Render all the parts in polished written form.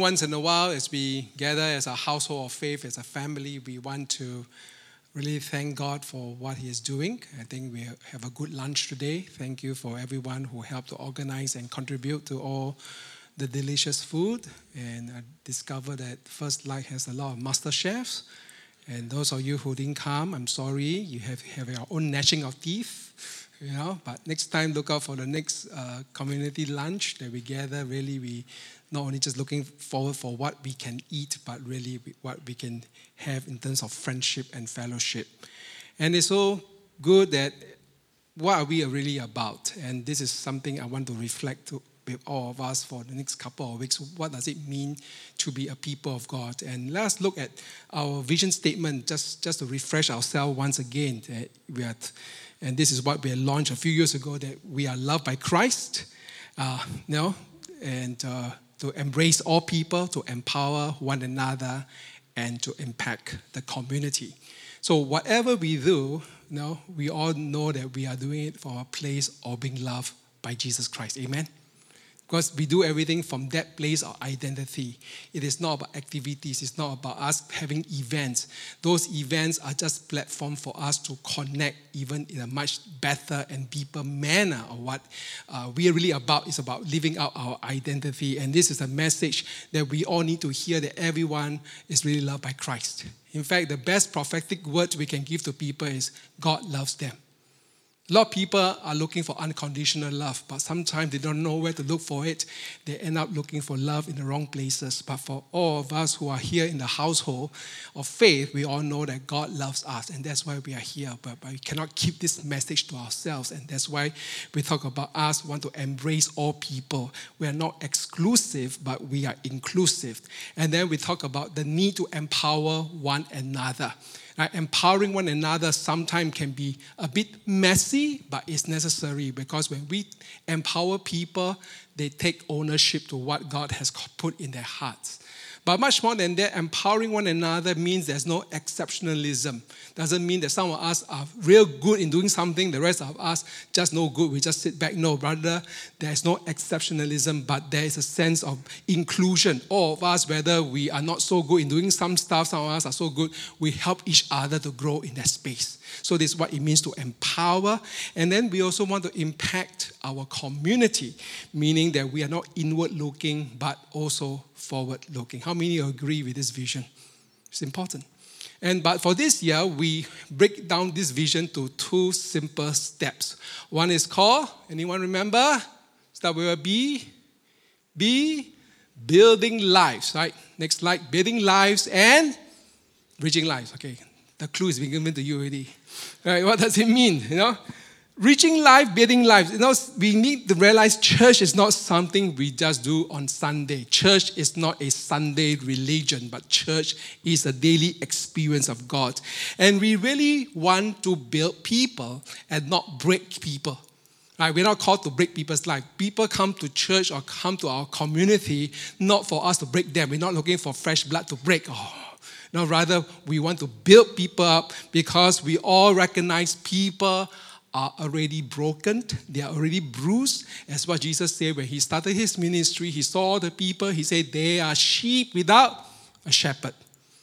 once in a while, as we gather as a household of faith, as a family, we want to really thank God for what He is doing. I think we have a good lunch today. Thank you for everyone who helped to organize and contribute to all the delicious food. And I discovered that First Light has a lot of master chefs. And those of you who didn't come, I'm sorry. You have your own gnashing of teeth. But next time, look out for the next community lunch that we gather. Really, we not only just looking forward for what we can eat, but really what we can have in terms of friendship and fellowship. And it's so good that what are we really about? And this is something I want to reflect with all of us for the next couple of weeks. What does it mean to be a people of God? And let's look at our vision statement just to refresh ourselves once again. And this is what we launched a few years ago, that we are loved by Christ, and to embrace all people, to empower one another, and to impact the community. So whatever we do, we all know that we are doing it for a place of being loved by Jesus Christ. Amen? Because we do everything from that place of identity. It is not about activities. It's not about us having events. Those events are just platform for us to connect even in a much better and deeper manner. Of what we are really about is about living out our identity. And this is a message that we all need to hear, that everyone is really loved by Christ. In fact, the best prophetic word we can give to people is God loves them. A lot of people are looking for unconditional love, but sometimes they don't know where to look for it. They end up looking for love in the wrong places. But for all of us who are here in the household of faith, we all know that God loves us, and that's why we are here. But we cannot keep this message to ourselves, and that's why we talk about us want to embrace all people. We are not exclusive, but we are inclusive. And then we talk about the need to empower one another. Empowering one another sometimes can be a bit messy, but it's necessary, because when we empower people, they take ownership to what God has put in their hearts. But much more than that, empowering one another means there's no exceptionalism. Doesn't mean that some of us are real good in doing something, the rest of us just no good, we just sit back. No, brother, there's no exceptionalism, but there is a sense of inclusion. All of us, whether we are not so good in doing some stuff, some of us are so good, we help each other to grow in that space. So this is what it means to empower. And then we also want to impact our community, meaning that we are not inward-looking, but also forward-looking. How many agree with this vision? It's important. But for this year, we break down this vision to two simple steps. One is called, anyone remember? Start with a B. B, building lives, right? Next slide, building lives and reaching lives. Okay, the clue is being given to you already. All right, what does it mean? Reaching life, building lives. We need to realize church is not something we just do on Sunday. Church is not a Sunday religion, but church is a daily experience of God. And we really want to build people and not break people. Right? We're not called to break people's life. People come to church or come to our community not for us to break them. We're not looking for fresh blood to break. No, rather, we want to build people up, because we all recognize people are already broken, they are already bruised. As what Jesus said when He started His ministry, He saw the people, He said, they are sheep without a shepherd.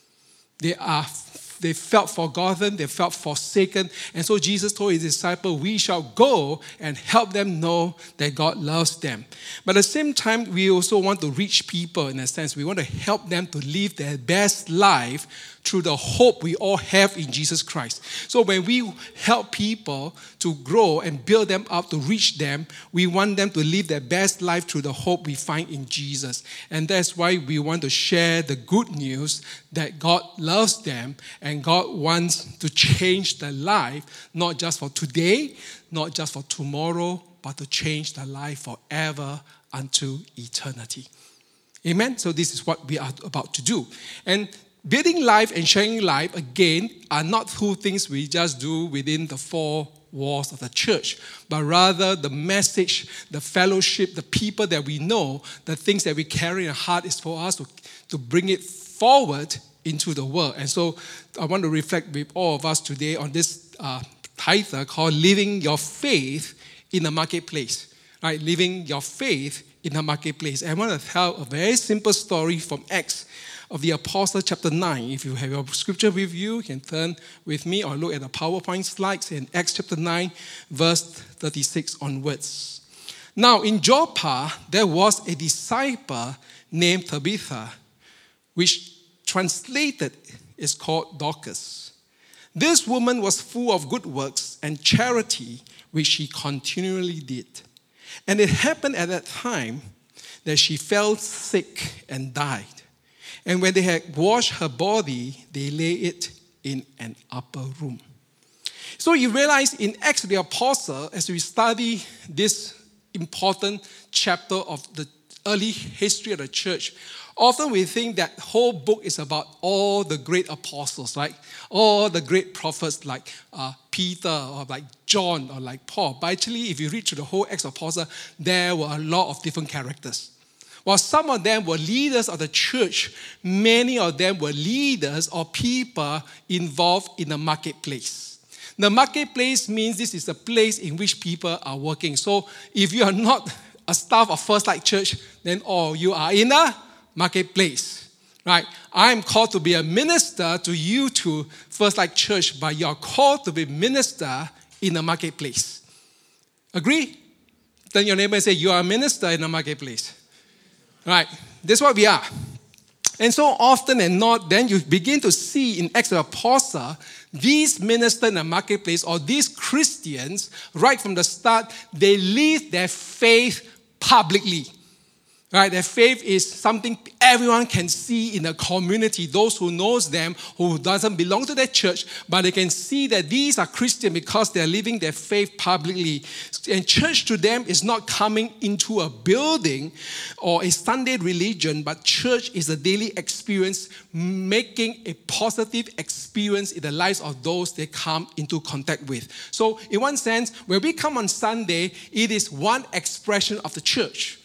They felt forgotten, they felt forsaken. And so Jesus told His disciples, we shall go and help them know that God loves them. But at the same time, we also want to reach people in a sense. We want to help them to live their best life through the hope we all have in Jesus Christ. So when we help people to grow and build them up, to reach them, we want them to live their best life through the hope we find in Jesus. And that's why we want to share the good news that God loves them and God wants to change their life, not just for today, not just for tomorrow, but to change their life forever unto eternity. Amen? So this is what we are about to do. And building life and sharing life, again, are not two things we just do within the four walls of the church, but rather the message, the fellowship, the people that we know, the things that we carry in our heart is for us to bring it forward into the world. And so I want to reflect with all of us today on this title called Living Your Faith in the Marketplace. Right? Living your faith in the marketplace. I want to tell a very simple story from Acts of the Apostle chapter 9. If you have your scripture with you can turn with me or look at the PowerPoint slides in Acts chapter 9, verse 36 onwards. Now, in Joppa, there was a disciple named Tabitha, which translated is called Dorcas. This woman was full of good works and charity, which she continually did. And it happened at that time that she fell sick and died. And when they had washed her body, they lay it in an upper room. So you realize in Acts of the Apostle, as we study this important chapter of the early history of the church, often we think that whole book is about all the great apostles, right? All the great prophets like Peter or like John or like Paul. But actually, if you read through the whole Acts of the Apostle, there were a lot of different characters. While some of them were leaders of the church, many of them were leaders or people involved in the marketplace. The marketplace means this is a place in which people are working. So if you are not a staff of First Light Church, then you are in a marketplace, right? I am called to be a minister to you to First Light Church, but you are called to be minister in the marketplace. Agree? Turn your neighbor and say, you are a minister in the marketplace. Right, that's what we are. And so often and not, then you begin to see in Acts of the Apostle, these ministers in the marketplace or these Christians, right from the start, they live their faith publicly. Right, their faith is something everyone can see in the community. Those who knows them, who doesn't belong to their church, but they can see that these are Christian because they are living their faith publicly. And church to them is not coming into a building or a Sunday religion, but church is a daily experience, making a positive experience in the lives of those they come into contact with. So in one sense, when we come on Sunday, it is one expression of the church.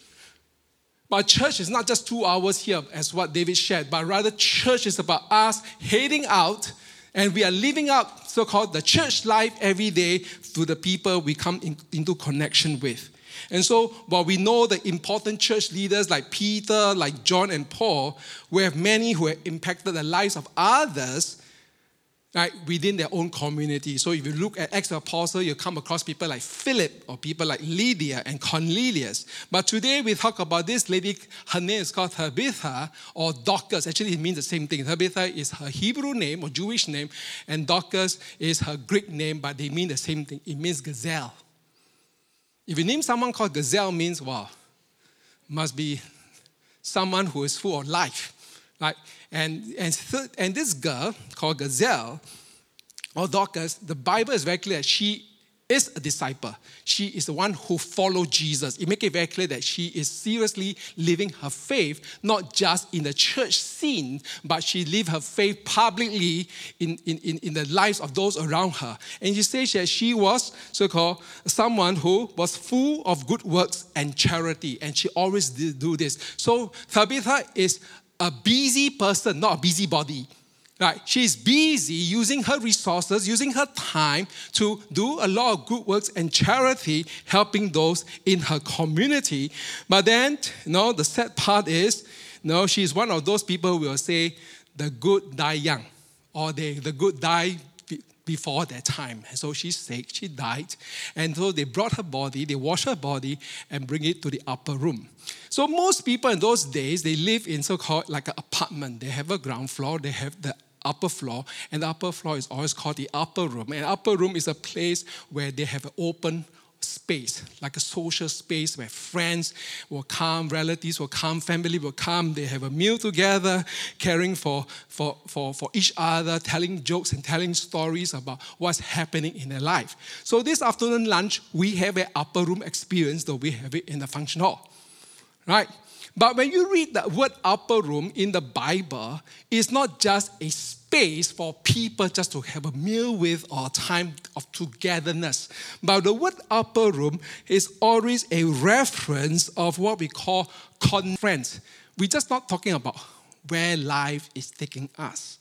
But church is not just 2 hours here, as what David shared, but rather church is about us heading out and we are living out so-called the church life every day to the people we come into connection with. And so while we know the important church leaders like Peter, like John and Paul, we have many who have impacted the lives of others, right, within their own community. So if you look at Acts of the Apostle, you come across people like Philip or people like Lydia and Cornelius. But today we talk about this lady, her name is called Tabitha or Dorcas. Actually, it means the same thing. Tabitha is her Hebrew name or Jewish name, and Dorcas is her Greek name, but they mean the same thing. It means gazelle. If you name someone called gazelle, means, wow, must be someone who is full of life. Right? And this girl called Gazelle or Dorcas, the Bible is very clear that she is a disciple. She is the one who followed Jesus. It makes it very clear that she is seriously living her faith, not just in the church scene, but she lived her faith publicly in the lives of those around her. And she says that she was so-called someone who was full of good works and charity, and she always did do this. So Tabitha is a busy person, not a busybody. Right? She's busy using her resources, using her time to do a lot of good works and charity, helping those in her community. But then, the sad part is, she's one of those people who will say, the good die young, or the good die before their time. And so she's sick, she died. And so they brought her body, they washed her body and bring it to the upper room. So most people in those days, they live in so-called like an apartment. They have a ground floor, they have the upper floor, and the upper floor is always called the upper room. And upper room is a place where they have an open space, like a social space where friends will come, relatives will come, family will come, they have a meal together, caring for each other, telling jokes and telling stories about what's happening in their life. So this afternoon lunch, we have an upper room experience, though we have it in the function hall, right? But when you read the word upper room in the Bible, it's not just a space for people just to have a meal with or time of togetherness. But the word upper room is always a reference of what we call conference. We're just not talking about where life is taking us.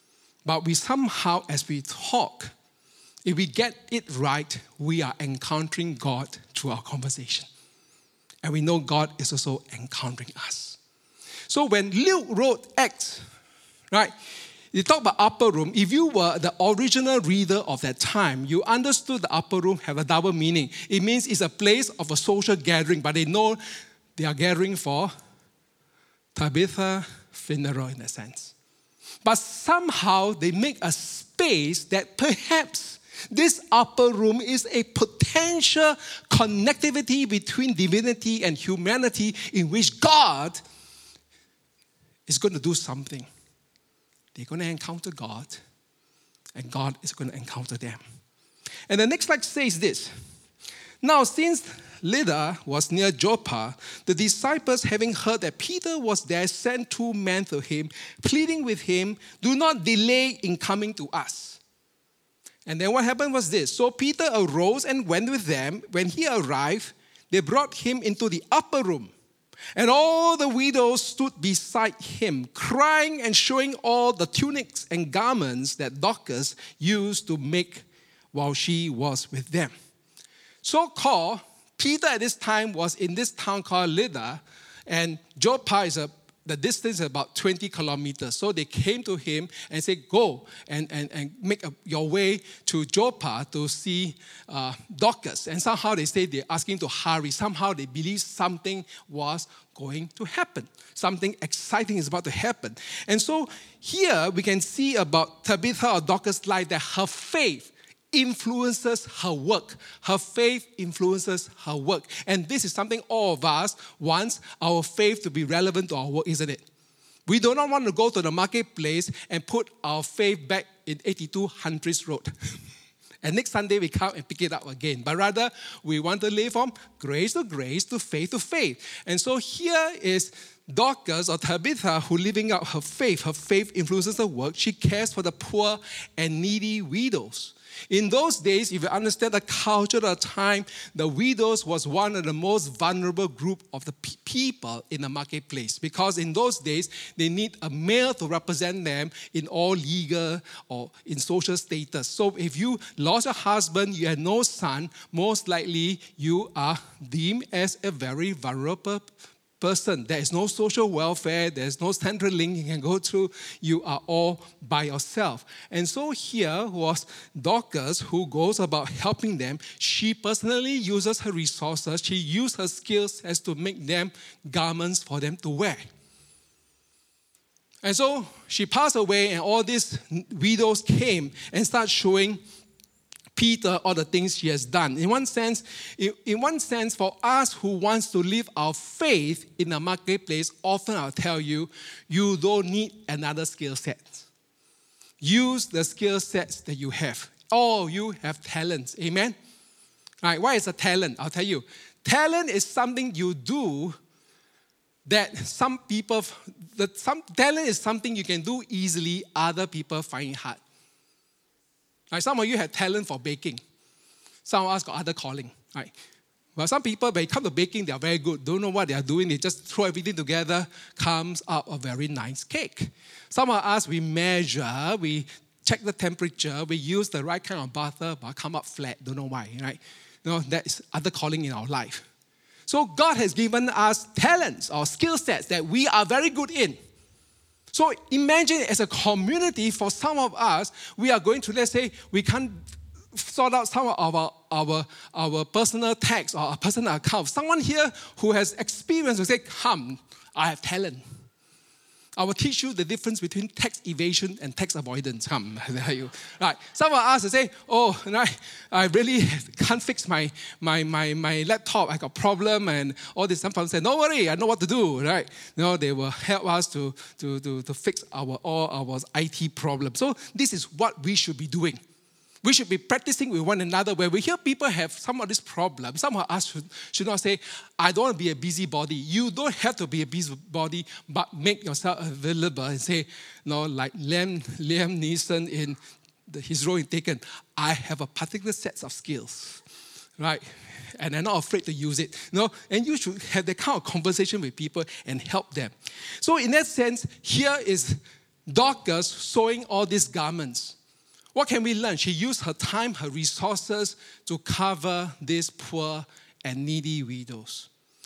But we somehow, as we talk, if we get it right, we are encountering God through our conversation. And we know God is also encountering us. So when Luke wrote Acts, right, you talk about upper room. If you were the original reader of that time, you understood the upper room have a double meaning. It means it's a place of a social gathering, but they know they are gathering for Tabitha funeral in a sense. But somehow they make a space that perhaps this upper room is a potential connectivity between divinity and humanity in which God is going to do something. They're going to encounter God, and God is going to encounter them. And the next slide says this. Now, since Lydda was near Joppa, the disciples, having heard that Peter was there, sent 2 men to him, pleading with him, "Do not delay in coming to us." And then what happened was this. So Peter arose and went with them. When he arrived, they brought him into the upper room. And all the widows stood beside him, crying and showing all the tunics and garments that Dorcas used to make while she was with them. So-called, Peter at this time was in this town called Lydda, and Joppa is the distance is about 20 kilometers. So they came to him and said, "Go and make your way to Joppa to see Dorcas." And somehow they say they're asking to hurry. Somehow they believe something was going to happen. Something exciting is about to happen. And so here we can see about Tabitha or Dorcas' life that her faith influences her work. Her faith influences her work. And this is something all of us want our faith to be relevant to our work, isn't it? We do not want to go to the marketplace and put our faith back in 82 Huntress Road. And next Sunday we come and pick it up again. But rather, we want to live from grace to grace to faith to faith. And so here is Dorcas or Tabitha who living out her faith. Her faith influences her work. She cares for the poor and needy widows. In those days, if you understand the culture of the time, the widows was one of the most vulnerable group of the people in the marketplace. Because in those days, they need a male to represent them in all legal or in social status. So if you lost your husband, you had no son, most likely you are deemed as a very vulnerable person. There is no social welfare, there is no central link you can go through. You are all by yourself. And so here was Dorcas who goes about helping them. She personally uses her resources. She used her skills as to make them garments for them to wear. And so she passed away, and all these widows came and started showing Peter all the things she has done. In one sense, for us who wants to live our faith in the marketplace, often I'll tell you, you don't need another skill set. Use the skill sets that you have. All you have talents. Amen? All right, what is a talent? I'll tell you. Talent is something you do that talent is something you can do easily, other people find it hard. Right, some of you have talent for baking. Some of us got other calling. Right? Well, some people, when it comes to baking, they are very good. Don't know what they are doing. They just throw everything together, comes out a very nice cake. Some of us, we measure, we check the temperature, we use the right kind of butter, but come up flat. Don't know why, right? That is other calling in our life. So God has given us talents or skill sets that we are very good in. So imagine as a community, for some of us, we are going to, let's say, we can't sort out some of our personal tax or our personal account. Someone here who has experience will say, "Come, I have talent. I will teach you the difference between tax evasion and tax avoidance." Come, there you. Right. Some of us will say, "Oh, I really can't fix my laptop. I got problem and all this." Some people say, "Don't worry, I know what to do." Right? They will help us to fix all our IT problems. So this is what we should be doing. We should be practicing with one another. Where we hear people have some of these problems, some of us should not say, "I don't want to be a busybody." You don't have to be a busybody, but make yourself available and say, like Liam Neeson in his role in Taken, "I have a particular set of skills," right? And I'm not afraid to use it. And you should have that kind of conversation with people and help them. So in that sense, here is Dorcas sewing all these garments. What can we learn? She used her time, her resources to cover these poor and needy widows.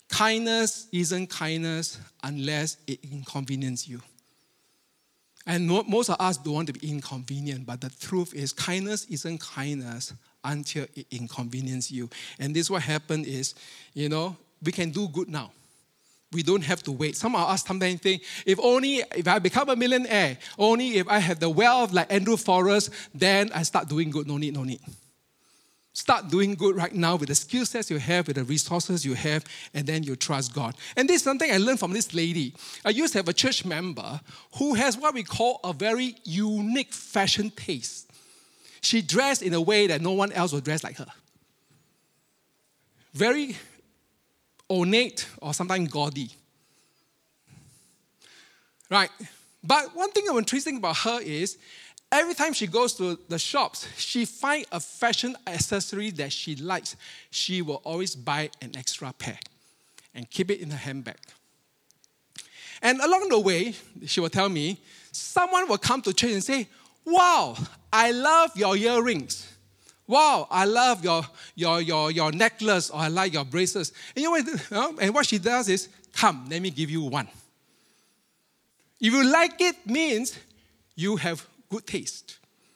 kindness isn't kindness unless it inconveniences you. And most of us don't want to be inconvenient, but the truth is kindness isn't kindness until it inconveniences you. And this what happened is, we can do good now. We don't have to wait. Some of us sometimes think, if I become a millionaire, only if I have the wealth like Andrew Forrest, then I start doing good. No need. Start doing good right now with the skill sets you have, with the resources you have, and then you trust God. And this is something I learned from this lady. I used to have a church member who has what we call a very unique fashion taste. She dressed in a way that no one else would dress like her. Very ornate or sometimes gaudy. Right? But one thing I'm interesting about her is, every time she goes to the shops, she finds a fashion accessory that she likes. She will always buy an extra pair and keep it in her handbag. And along the way, she will tell me, someone will come to church and say, wow, I love your earrings. Wow, I love your necklace, or I like your bracelets. And what she does is, come, let me give you one. If you like it, means you have good taste.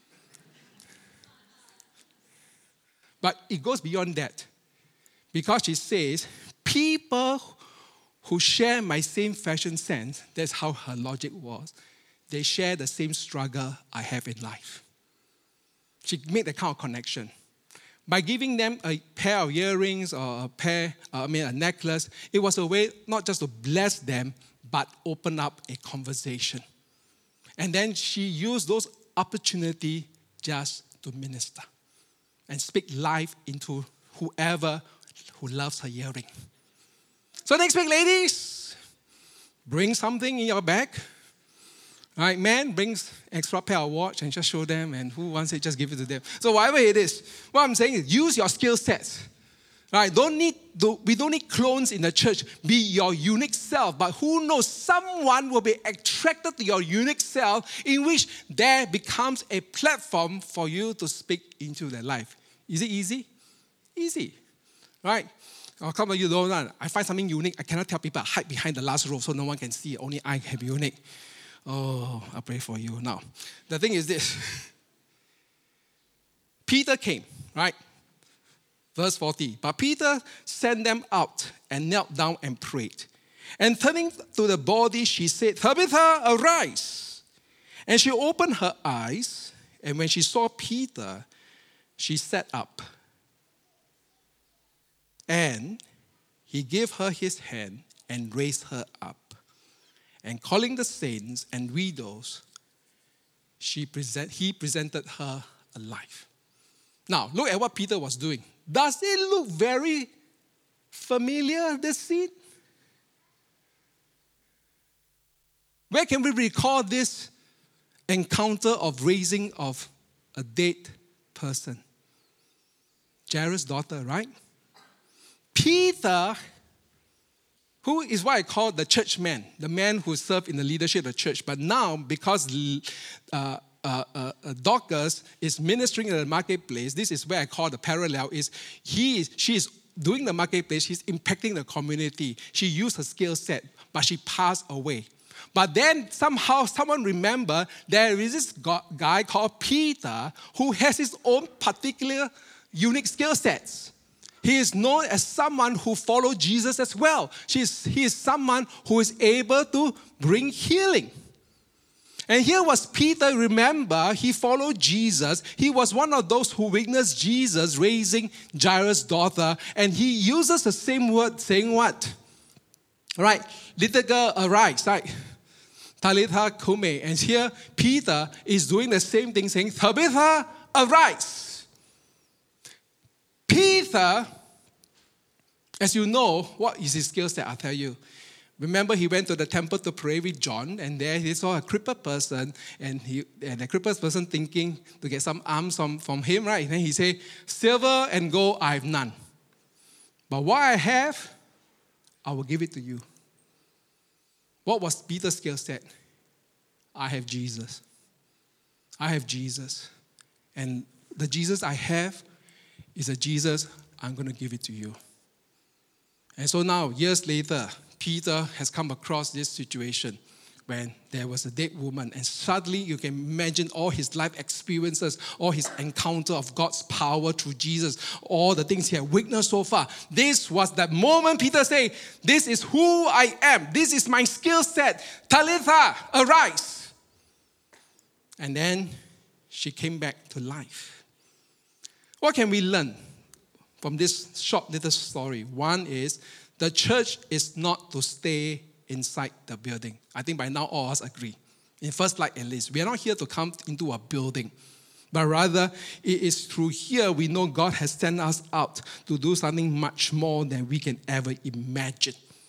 But it goes beyond that. Because she says, people who share my same fashion sense, that's how her logic was, they share the same struggle I have in life. She made that kind of connection. By giving them a pair of earrings or a necklace, it was a way not just to bless them, but open up a conversation. And then she used those opportunities just to minister and speak life into whoever who loves her earring. So next week, ladies, bring something in your bag. All right, man brings extra pair of watch and just show them, and who wants it, just give it to them. So whatever it is, what I'm saying is use your skill sets. Right? We don't need clones in the church. Be your unique self. But who knows, someone will be attracted to your unique self, in which there becomes a platform for you to speak into their life. Is it easy? Easy. Right? Or come on, you don't know. I find something unique. I cannot tell people I hide behind the last row so no one can see. Only I can be unique. Oh, I pray for you. Now, the thing is this. Peter came, right? Verse 40, but Peter sent them out and knelt down and prayed. And turning to the body, she said, Tabitha, arise. And she opened her eyes, and when she saw Peter, she sat up. And he gave her his hand and raised her up. And calling the saints and widows, he presented her alive. Now, look at what Peter was doing. Does it look very familiar, this scene? Where can we recall this encounter of raising of a dead person? Jairus' daughter, right? Peter, who is what I call the church man, the man who served in the leadership of the church. But now, because Dorcas is ministering in the marketplace, this is where I call the parallel, she is doing the marketplace, she's impacting the community. She used her skill set, but she passed away. But then somehow someone remember there is this guy called Peter who has his own particular unique skill sets. He is known as someone who followed Jesus as well. He is someone who is able to bring healing. And here was Peter, remember, he followed Jesus. He was one of those who witnessed Jesus raising Jairus' daughter. And he uses the same word saying what? Right, little girl, arise, right? Talitha kume. And here Peter is doing the same thing saying, Tabitha, arise. Peter, as you know, what is his skill set? I'll tell you. Remember, he went to the temple to pray with John, and there he saw a crippled person, and the crippled person thinking to get some alms from him, right? And then he said, silver and gold I have none. But what I have, I will give it to you. What was Peter's skill set? I have Jesus. I have Jesus. And the Jesus I have is a Jesus, I'm going to give it to you. And so now, years later, Peter has come across this situation when there was a dead woman. And suddenly you can imagine all his life experiences, all his encounter of God's power through Jesus, all the things he had witnessed so far. This was that moment Peter said, this is who I am. This is my skill set. Talitha, arise. And then she came back to life. What can we learn from this short little story? One is, the church is not to stay inside the building. I think by now all of us agree. In First Light at least, we are not here to come into a building. But rather, it is through here we know God has sent us out to do something much more than we can ever imagine.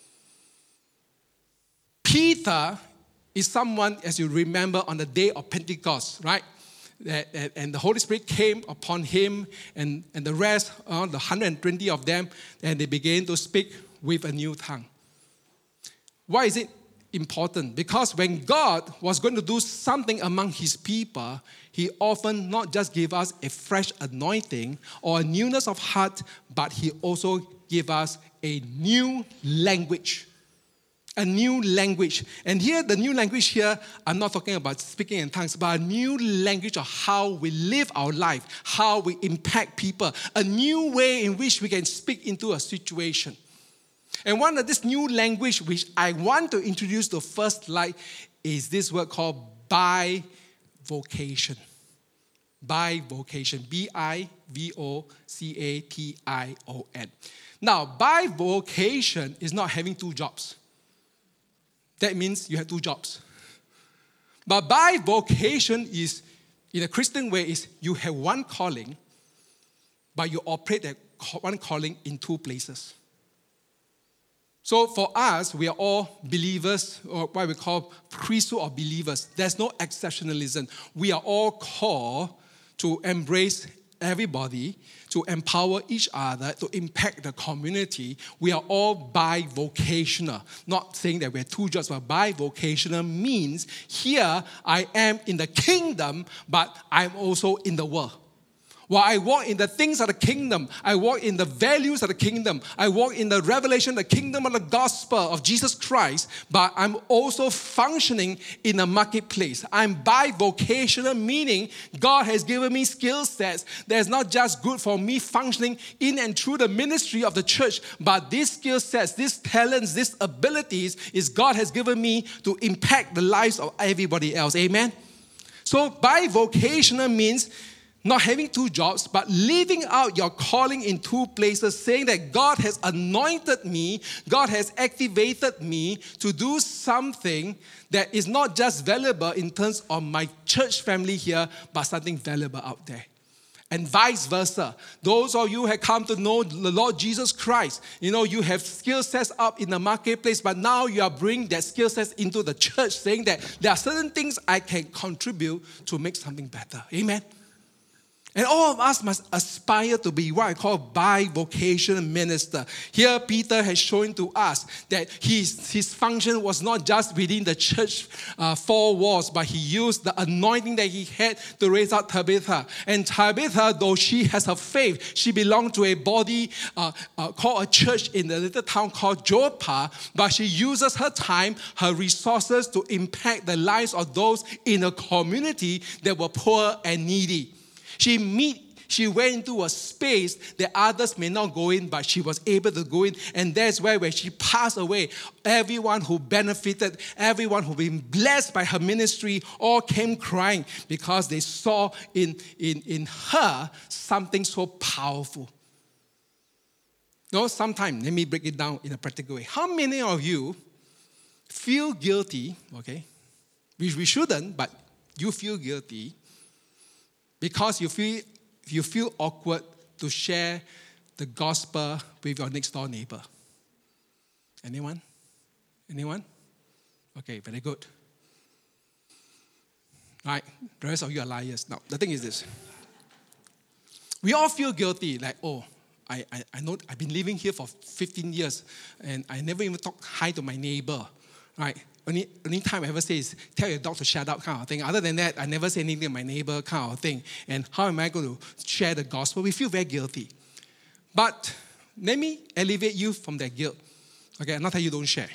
Peter is someone, as you remember, on the day of Pentecost, right? And the Holy Spirit came upon him and the rest, the 120 of them, and they began to speak with a new tongue. Why is it important? Because when God was going to do something among his people, he often not just gave us a fresh anointing or a newness of heart, but he also gave us a new language. A new language. And here, the new language here, I'm not talking about speaking in tongues, but a new language of how we live our life, how we impact people, a new way in which we can speak into a situation. And one of this new language which I want to introduce to First Light is this word called bivocation. Bivocation. B-I-V-O-C-A-T-I-O-N. Now, bivocation is not having two jobs. That means you have two jobs. But bivocation is, in a Christian way, is you have one calling, but you operate that one calling in two places. So for us, we are all believers, or what we call priesthood of believers. There's no exceptionalism. We are all called to embrace everybody, to empower each other, to impact the community. We are all bivocational. Not saying that we have two jobs, but bivocational means here I am in the kingdom, but I'm also in the world. While I walk in the things of the kingdom, I walk in the values of the kingdom, I walk in the revelation of the kingdom of the gospel of Jesus Christ, but I'm also functioning in a marketplace. I'm bivocational, meaning God has given me skill sets that's not just good for me functioning in and through the ministry of the church, but these skill sets, these talents, these abilities is God has given me to impact the lives of everybody else. Amen? So bivocational means not having two jobs, but living out your calling in two places, saying that God has anointed me, God has activated me to do something that is not just valuable in terms of my church family here, but something valuable out there. And vice versa. Those of you who have come to know the Lord Jesus Christ, you have skill sets up in the marketplace, but now you are bringing that skill sets into the church, saying that there are certain things I can contribute to make something better. Amen? And all of us must aspire to be what I call bivocational minister. Here, Peter has shown to us that his function was not just within the church four walls, but he used the anointing that he had to raise up Tabitha. And Tabitha, though she has her faith, she belonged to a body called a church in the little town called Joppa, but she uses her time, her resources to impact the lives of those in a community that were poor and needy. She went into a space that others may not go in, but she was able to go in. And that's where when she passed away, everyone who benefited, everyone who been blessed by her ministry, all came crying because they saw in her something so powerful. Sometimes, let me break it down in a practical way. How many of you feel guilty, okay, which we shouldn't, but you feel guilty, because you feel awkward to share the gospel with your next door neighbor? Anyone? Okay, very good. All right, the rest of you are liars. Now, the thing is this. We all feel guilty, like, I know I've been living here for 15 years and I never even talk hi to my neighbor, right? Only time I ever say is tell your dog to shut up kind of thing. Other than that, I never say anything to my neighbor kind of thing. And how am I going to share the gospel? We feel very guilty. But let me elevate you from that guilt. Okay, I'm not telling you don't share.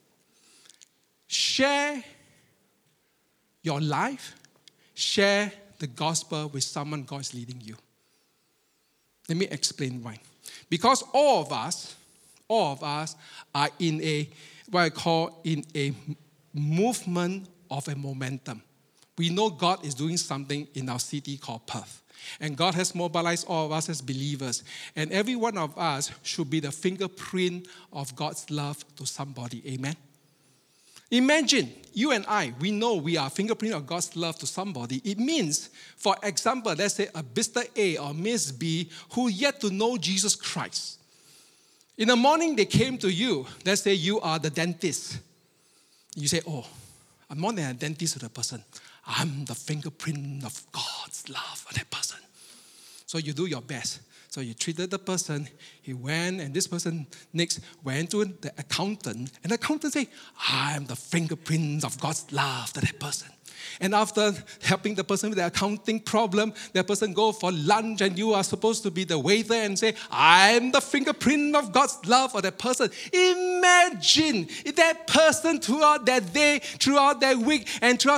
Share your life. Share the gospel with someone God is leading you. Let me explain why. Because all of us are in a, what I call, in a movement of a momentum. We know God is doing something in our city called Perth. And God has mobilized all of us as believers. And every one of us should be the fingerprint of God's love to somebody. Amen? Imagine, you and I, we know we are a fingerprint of God's love to somebody. It means, for example, let's say a Mr. A or Miss B who yet to know Jesus Christ. In the morning, they came to you. Let's say you are the dentist. You say, oh, I'm more than a dentist to the person. I'm the fingerprint of God's love for that person. So you do your best. So you treated the person. He went, and this person next went to the accountant. And the accountant said, I'm the fingerprint of God's love to that person. And after helping the person with the accounting problem, that person go for lunch, and you are supposed to be the waiter and say, I'm the fingerprint of God's love for that person. Imagine if that person throughout that day, throughout that week, and throughout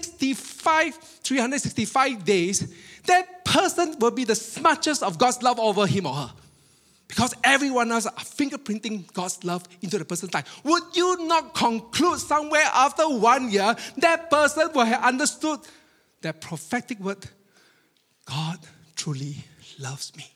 365 days, that person will be the smudges of God's love over him or her. Because everyone else are fingerprinting God's love into the person's life. Would you not conclude somewhere after 1 year, that person will have understood that prophetic word, God truly loves me?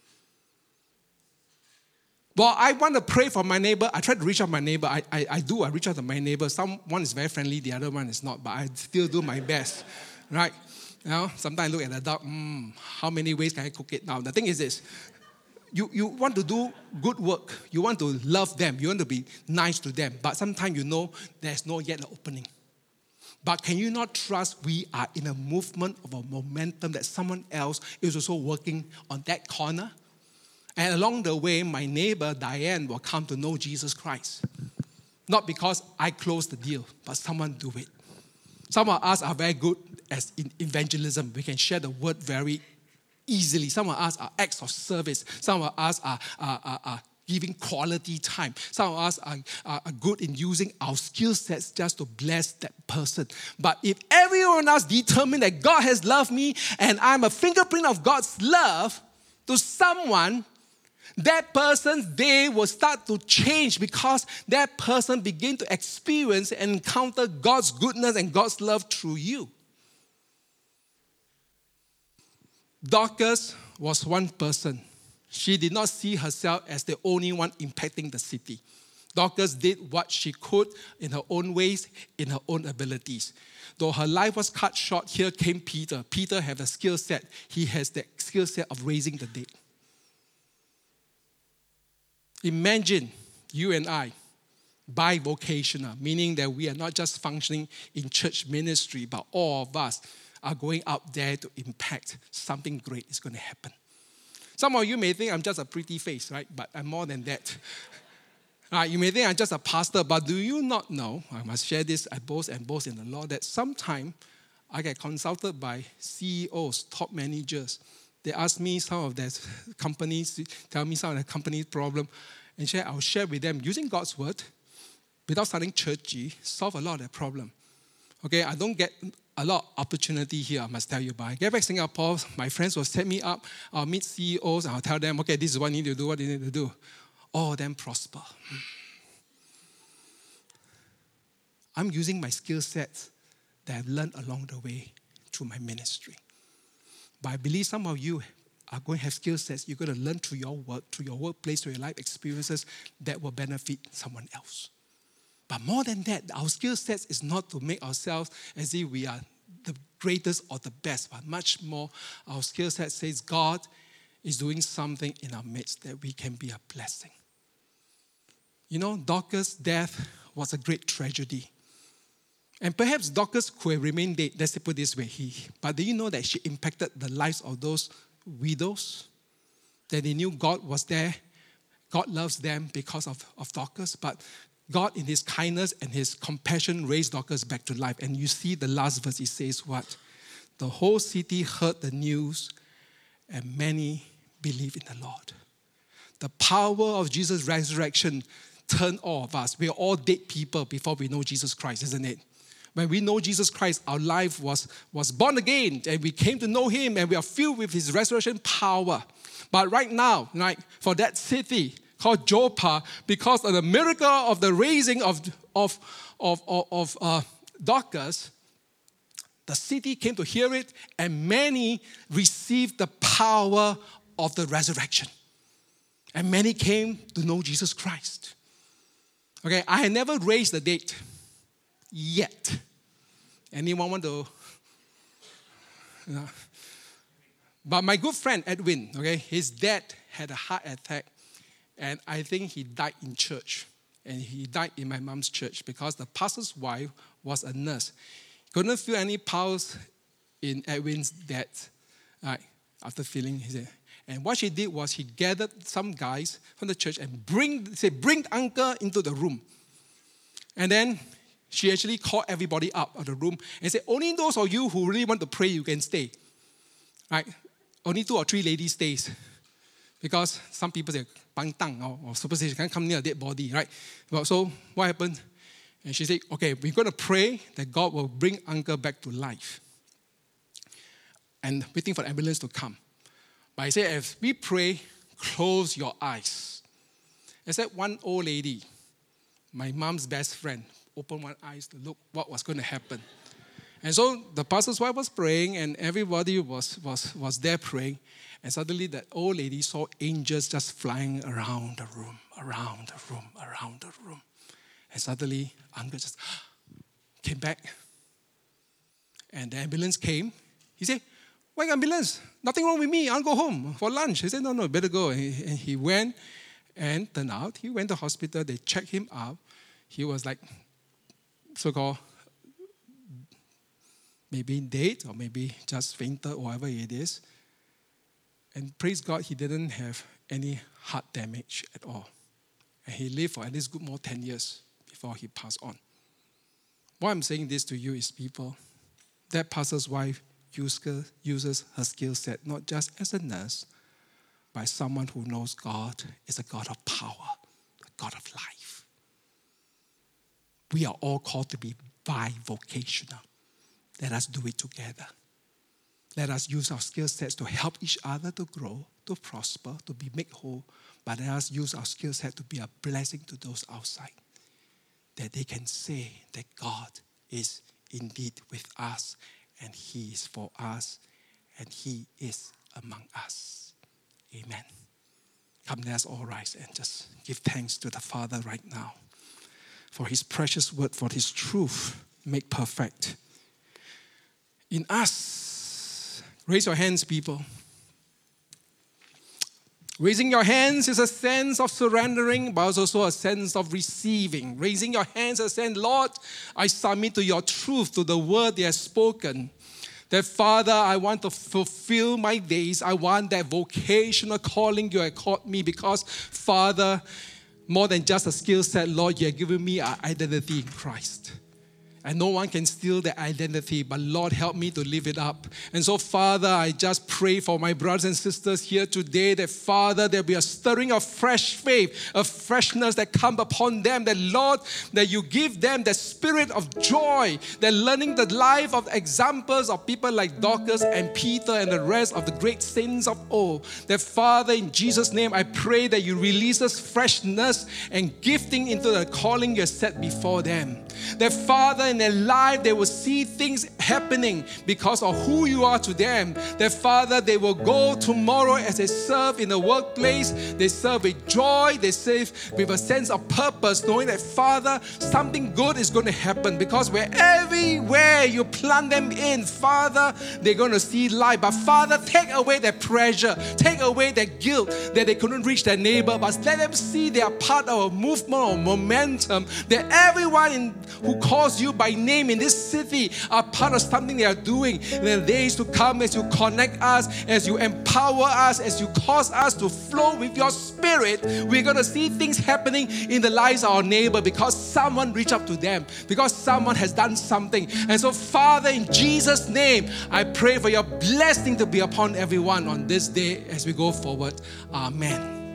Well, I want to pray for my neighbor. I try to reach out to my neighbor. I reach out to my neighbor. One is very friendly, the other one is not, but I still do my best, right? You know, sometimes I look at the dog, how many ways can I cook it now? The thing is this, you want to do good work. You want to love them. You want to be nice to them. But sometimes you know there's not yet an opening. But can you not trust we are in a movement of a momentum that someone else is also working on that corner? And along the way, my neighbor Diane will come to know Jesus Christ. Not because I closed the deal, but someone do it. Some of us are very good as in evangelism. We can share the word very easily. Some of us are acts of service. Some of us are giving quality time. Some of us are good in using our skill sets just to bless that person. But if everyone else determined that God has loved me and I'm a fingerprint of God's love to someone, that person's day will start to change because that person begin to experience and encounter God's goodness and God's love through you. Dorcas was one person. She did not see herself as the only one impacting the city. Dorcas did what she could in her own ways, in her own abilities. Though her life was cut short, here came Peter. Peter had a skill set. He has the skill set of raising the dead. Imagine you and I, bivocational, meaning that we are not just functioning in church ministry, but all of us are going out there to impact. Something great is going to happen. Some of you may think I'm just a pretty face, right? But I'm more than that. You may think I'm just a pastor, but do you not know, I must share this, I boast in the Lord, that sometimes I get consulted by CEOs, top managers. They ask me some of their companies, tell me some of their company's problem, and I'll share with them using God's word, without sounding churchy, solve a lot of their problem. Okay, I don't get a lot of opportunity here, I must tell you. But I get back to Singapore, my friends will set me up, I'll meet CEOs, and I'll tell them, okay, this is what you need to do, what you need to do. All of them prosper. I'm using my skill sets that I've learned along the way through my ministry. But I believe some of you are going to have skill sets you're going to learn through your work, through your workplace, through your life experiences that will benefit someone else. But more than that, our skill sets is not to make ourselves as if we are the greatest or the best, but much more our skill set says God is doing something in our midst that we can be a blessing. You know, Dorcas' death was a great tragedy. And perhaps Dorcas could have remained dead, let's put it this way. But do you know that she impacted the lives of those widows? That they knew God was there. God loves them because of Dorcas. But God, in His kindness and His compassion, raised Dorcas back to life. And you see the last verse, it says what? The whole city heard the news and many believed in the Lord. the power of Jesus' resurrection turned all of us. We are all dead people before we know Jesus Christ, isn't it? When we know Jesus Christ, our life was born again, and we came to know Him, and we are filled with His resurrection power. But right now, like for that city called Joppa, because of the miracle of the raising of Dorcas, the city came to hear it, and many received the power of the resurrection. And many came to know Jesus Christ. Okay, I had never raised the dead yet. Anyone want to? But my good friend Edwin, okay, his dad had a heart attack, and I think he died in church. And he died in my mom's church because the pastor's wife was a nurse. Couldn't feel any pulse in Edwin's dad. Right, after feeling his head. And what she did was she gathered some guys from the church and bring uncle into the room. And then she actually called everybody up of the room and said, only those of you who really want to pray, you can stay. Right? Only 2 or 3 ladies stays. Because some people say, bang tang, or superstition, can't come near a dead body, right? Well, so what happened? And she said, okay, we're going to pray that God will bring uncle back to life. And waiting for the ambulance to come. But I said, as we pray, close your eyes. I said, one old lady, my mom's best friend, opened one eye to look what was going to happen. And so the pastor's wife was praying, and everybody was there praying. And suddenly that old lady saw angels just flying around the room. And suddenly, uncle just came back. And the ambulance came. He said, why ambulance? Nothing wrong with me. I'll go home for lunch. He said, no, better go. And he went, and turned out, he went to hospital. They checked him out. He was like, so-called, maybe dead, or maybe just fainted, or whatever it is. And praise God, he didn't have any heart damage at all. And he lived for at least good more 10 years before he passed on. Why I'm saying this to you is, people, that pastor's wife uses her skill set not just as a nurse, but as someone who knows God is a God of power, a God of life. We are all called to be bivocational. Let us do it together. Let us use our skill sets to help each other to grow, to prosper, to be made whole. But let us use our skill set to be a blessing to those outside, that they can say that God is indeed with us, and He is for us, and He is among us. Amen. Come, let us all rise and just give thanks to the Father right now for His precious word, for His truth made perfect in us. Raise your hands, people. Raising your hands is a sense of surrendering, but also a sense of receiving. Raising your hands is a sense, Lord, I submit to your truth, to the word you have spoken. That, Father, I want to fulfill my days. I want that vocational calling you have called me, because, Father, more than just a skill set, Lord, you have given me an identity in Christ. And no one can steal that identity, but Lord, help me to live it up. And so, Father, I just pray for my brothers and sisters here today that, Father, there'll be a stirring of fresh faith, of freshness that come upon them. That, Lord, that you give them the spirit of joy, that learning the life of examples of people like Dorcas and Peter and the rest of the great saints of old. That, Father, in Jesus' name, I pray that you release us freshness and gifting into the calling you have set before them. That, Father, in their life, they will see things happening because of who you are to them. That, Father, they will go tomorrow as they serve in the workplace. They serve with joy. They serve with a sense of purpose, knowing that, Father, something good is going to happen, because everywhere you plant them in, Father, they're going to see light. But, Father, take away their pressure, take away their guilt that they couldn't reach their neighbor, but let them see they are part of a movement or momentum, that everyone who calls you by name in this city are part of something they are doing in the days to come, as you connect us, as you empower us, as you cause us to flow with your spirit. We're going to see things happening in the lives of our neighbor because someone reached out to them, because someone has done something. And so, Father, in Jesus' name, I pray for your blessing to be upon everyone on this day as we go forward. Amen.